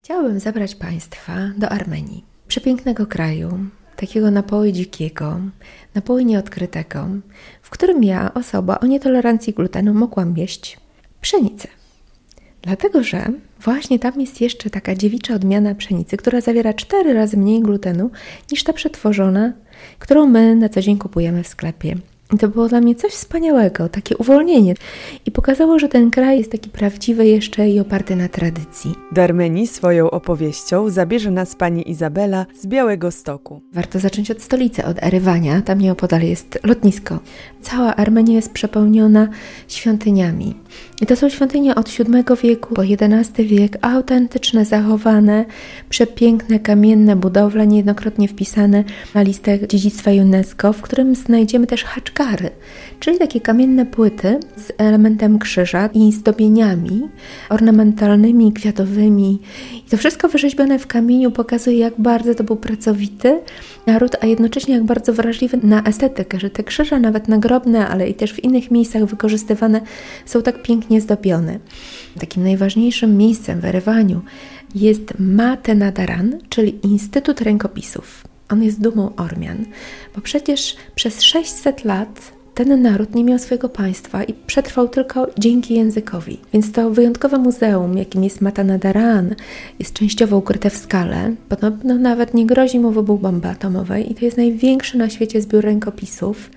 Chciałabym zabrać Państwa do Armenii, przepięknego kraju, takiego na poły dzikiego, na poły nieodkrytego, w którym ja, osoba o nietolerancji glutenu, mogłam jeść pszenicę. Dlatego, że właśnie tam jest jeszcze taka dziewicza odmiana pszenicy, która zawiera 4 razy mniej glutenu niż ta przetworzona, którą my na co dzień kupujemy w sklepie. I to było dla mnie coś wspaniałego, takie uwolnienie. I pokazało, że ten kraj jest taki prawdziwy jeszcze i oparty na tradycji. Do Armenii swoją opowieścią zabierze nas pani Izabela z Białegostoku. Warto zacząć od stolicy, od Erywania. Tam nieopodal jest lotnisko. Cała Armenia jest przepełniona świątyniami. I to są świątynie od VII wieku po XI wiek, autentyczne, zachowane, przepiękne, kamienne budowle, niejednokrotnie wpisane na listę dziedzictwa UNESCO, w którym znajdziemy też haczkary, czyli takie kamienne płyty z elementem krzyża i zdobieniami ornamentalnymi, kwiatowymi. I to wszystko wyrzeźbione w kamieniu pokazuje, jak bardzo to był pracowity naród, a jednocześnie jak bardzo wrażliwy na estetykę, że te krzyże nawet nagrobne, ale i też w innych miejscach wykorzystywane są tak pięknie zdobione. Takim najważniejszym miejscem w Erywaniu jest Matenadaran, czyli Instytut Rękopisów. On jest dumą Ormian, bo przecież przez 600 lat ten naród nie miał swojego państwa i przetrwał tylko dzięki językowi. Więc to wyjątkowe muzeum, jakim jest Matenadaran, jest częściowo ukryte w skale. Podobno nawet nie grozi mu wybuch bomby atomowej i to jest największy na świecie zbiór rękopisów,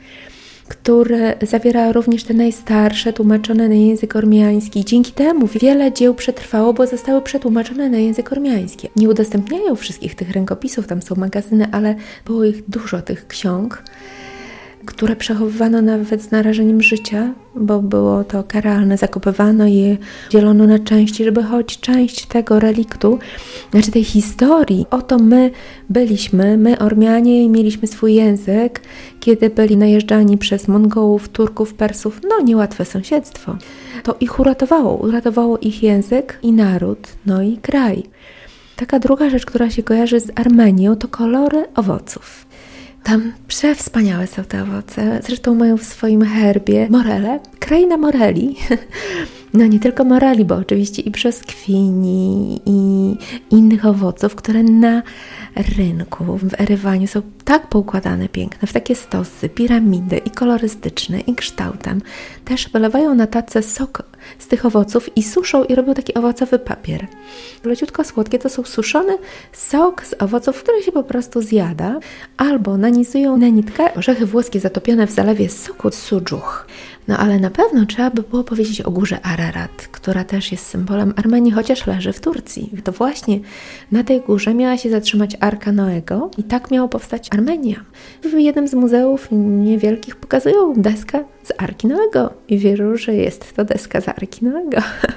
który zawiera również te najstarsze, tłumaczone na język ormiański. Dzięki temu wiele dzieł przetrwało, bo zostały przetłumaczone na język ormiański. Nie udostępniają wszystkich tych rękopisów, tam są magazyny, ale było ich dużo, tych ksiąg, które przechowywano nawet z narażeniem życia, bo było to karalne, zakopywano je, dzielono na części, żeby choć część tego reliktu, znaczy tej historii, oto my byliśmy, my Ormianie, i mieliśmy swój język, kiedy byli najeżdżani przez Mongołów, Turków, Persów, no niełatwe sąsiedztwo. To ich uratowało ich język i naród, no i kraj. Taka druga rzecz, która się kojarzy z Armenią, to kolory owoców. Tam przewspaniałe są te owoce, zresztą mają w swoim herbie morele, kraina moreli. No nie tylko moreli, bo oczywiście i brzoskwini, i innych owoców, które na rynku w Erywaniu są tak poukładane piękne, w takie stosy, piramidy i kolorystyczne, i kształtem. Też wylewają na tacę sok z tych owoców i suszą i robią taki owocowy papier. Leciutko słodkie to są suszony sok z owoców, który się po prostu zjada, albo nanizują na nitkę orzechy włoskie zatopione w zalewie soku sudżuch. No ale na pewno trzeba by było powiedzieć o górze Ararat, która też jest symbolem Armenii, chociaż leży w Turcji. To właśnie na tej górze miała się zatrzymać Arka Noego i tak miało powstać Armenia. W jednym z muzeów niewielkich pokazują deskę z Arki Noego i wierzą, że jest to deska z Arki Noego.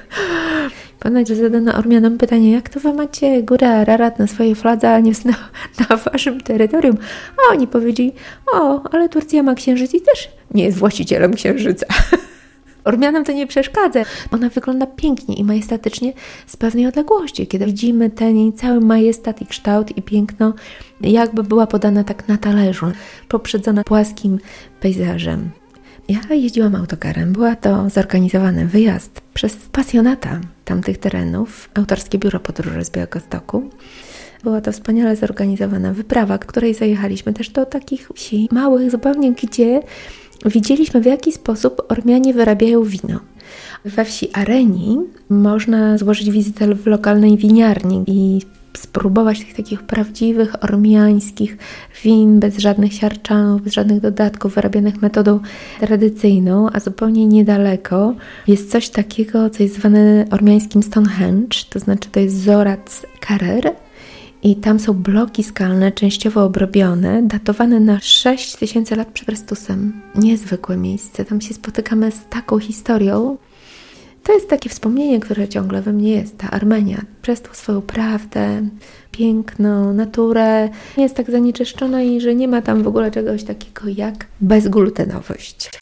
Ponoć, że zadano Ormianom pytanie, jak to wy macie górę Ararat na swojej fladze, a nie na waszym terytorium? A oni powiedzieli, ale Turcja ma księżyc i też nie jest właścicielem księżyca. Ormianom to nie przeszkadza. Ona wygląda pięknie i majestatycznie z pewnej odległości, kiedy widzimy ten cały majestat i kształt i piękno, jakby była podana tak na talerzu, poprzedzona płaskim pejzażem. Ja jeździłam autokarem. Była to zorganizowany wyjazd przez pasjonata tamtych terenów, autorskie biuro podróży z Białegostoku. Była to wspaniale zorganizowana wyprawa, której zajechaliśmy też do takich wsi małych zupełnie, gdzie widzieliśmy, w jaki sposób Ormianie wyrabiają wino. We wsi Areni można złożyć wizytę w lokalnej winiarni i spróbować tych takich prawdziwych ormiańskich win bez żadnych siarczanów, bez żadnych dodatków, wyrabianych metodą tradycyjną, a zupełnie niedaleko jest coś takiego, co jest zwane ormiańskim Stonehenge, to znaczy to jest Zorac Carer i tam są bloki skalne, częściowo obrobione, datowane na 6000 lat przed Chrystusem. Niezwykłe miejsce, tam się spotykamy z taką historią. To jest takie wspomnienie, które ciągle we mnie jest, ta Armenia. Przez tą swoją prawdę, piękno, naturę jest tak zanieczyszczona i że nie ma tam w ogóle czegoś takiego jak bezglutenowość.